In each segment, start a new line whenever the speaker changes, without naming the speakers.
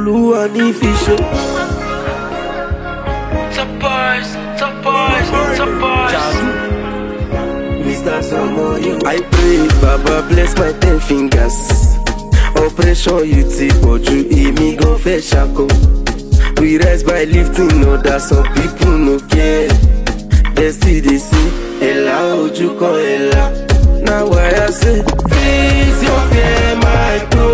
Olúwa ní fi ṣe.
Top boys, top boys, top boys.
Mr. Samoyo. I pray, Baba bless my 10 fingers. Operation you ti pọ̀jù, èmi gan fẹ́ ṣako. We rise by lifting others, some people no care. They still dey say, Ella ojú kan Ella. Now why I say, face your fear, my bro.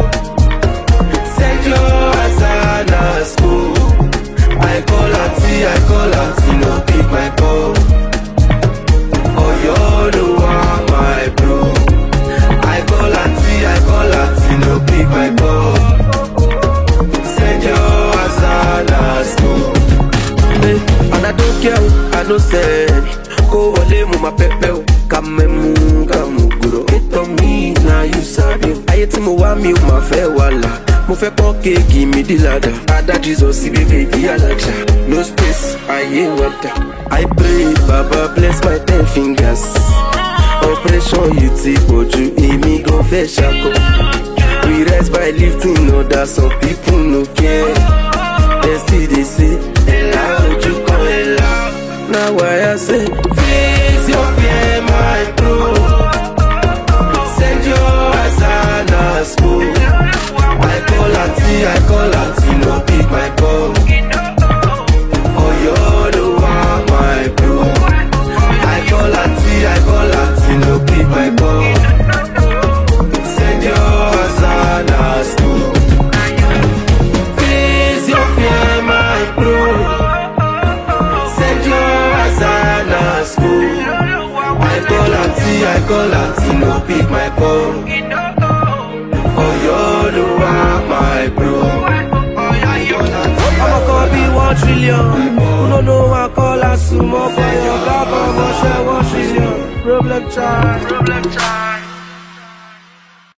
Send your Asana school. I call auntie, no pick my call. Oh, you're the one, my bro. I call auntie, no pick my call. Send your Asana school. Hey, and I don't care, I no send. Go wale mu ma pepe o. Kamemu guro. It on me, now you sabi. Aye tí mo wá mi o ma fẹ́ wàhálà. Mo fẹ́ pọ́n kéèkì mi di ládàá. Ada Jesus ibi baby alaja. No space, ayé wọ́dà. I pray, Baba bless my 10 fingers. Operation you ti pọ̀jù, èmi gan fẹ́ ṣako. We rise by lifting others, some people no care. They still dey say, Ella ojú kan Ella. Now why I say, face your fear, my bro. Send your Asana school. I call auntie, no pick my call. Oh, you're the one, my bro. I call auntie, no pick my call. Send your Asana school. Face your fear, my bro. Send your Asana school. I call auntie, no pick my call. Oh, you're the one, my bro. I'ma call be 1 trillion. No, I call a sumo for your God, I'ma share 1 trillion. Problem child.